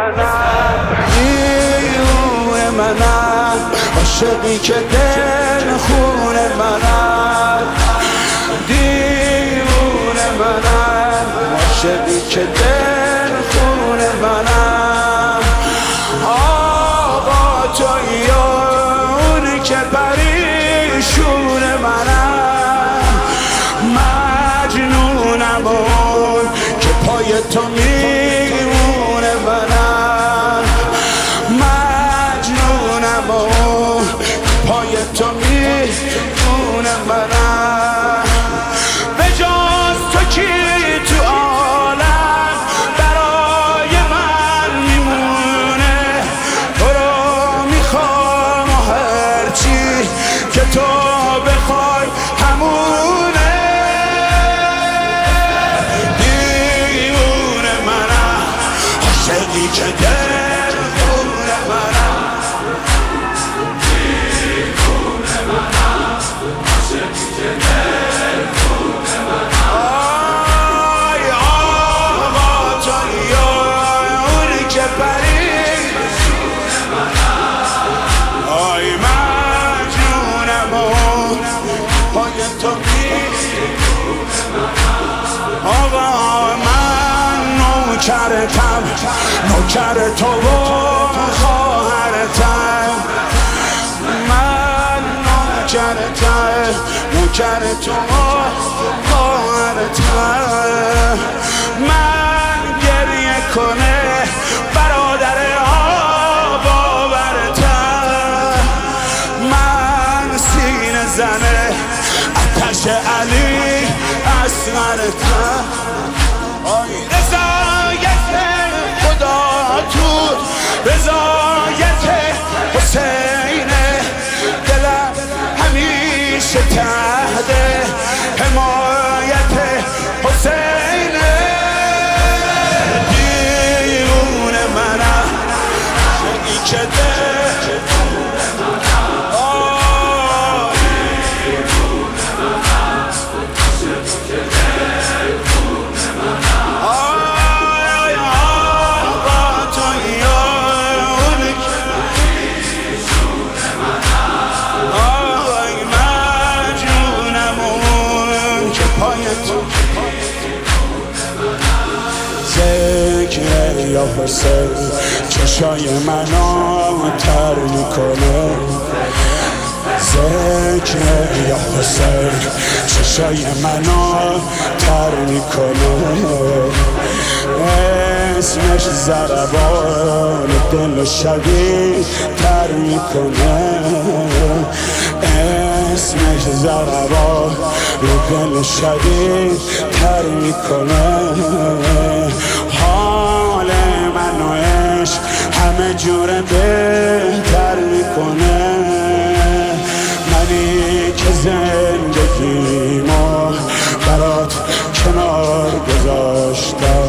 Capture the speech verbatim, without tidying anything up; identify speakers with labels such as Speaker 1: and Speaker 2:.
Speaker 1: منم، دیوونه منم، عاشقی که دل خون منم، دیوونه منم، عاشقی که دل خون منم. آقا تویی اونی که پریشون منم، مجنونم اون که پای تو میمونه منم، مجنونم اون که پای تو میمونه منم. به جز تو کی تو عالم برای من میمونه، تو رو میخوام و هرچی که تو بخوای همونه. دیوونه منم، عاشقی که دل خون منم، دیوونه منم، عاشقی که دل خون منم. آی آقا تویی اونی که پریشون منم، آی مجنونم اون پای تو میمونه منم. آقا من نوکرتم، نوکر تو و خواهرتم، من نوکرتم، نوکر تو و خواهرتم. من گریه کنه برادر آب آورتم، من سینه زنه آتش علی اصغرتم. آی رضایت خدا تو رضایت حسین، دلم همیشه تحت حمایت حسین. دیوونه منم، عاشقی که دل ذکر یا حسین چشای منو تر میکنه، ذکر یا حسین چشای منو تر میکنه. اسمش ضربان دل شدید تر میکنه، اسمش ضربان دل شدید تر میکنه. حال من و عشق همه جور بهتر میکنه، منی که زندگیمو برات کنار گذاشتم،